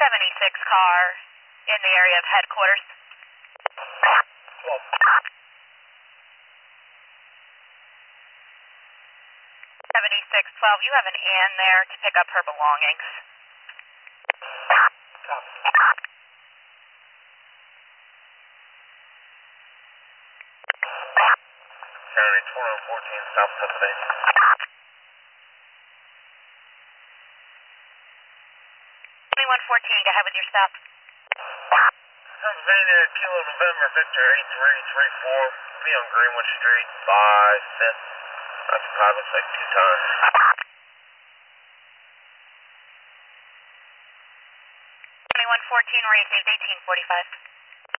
76 car in the area of headquarters. 7612, you have an Ann there to pick up her belongings. County 2114, South Pennsylvania. 2114, go ahead with your stop. Pennsylvania, Kilo November, Victor 8334, be on Greenwood Street by 5th. That's probably like 2 times. 2114, received 1845.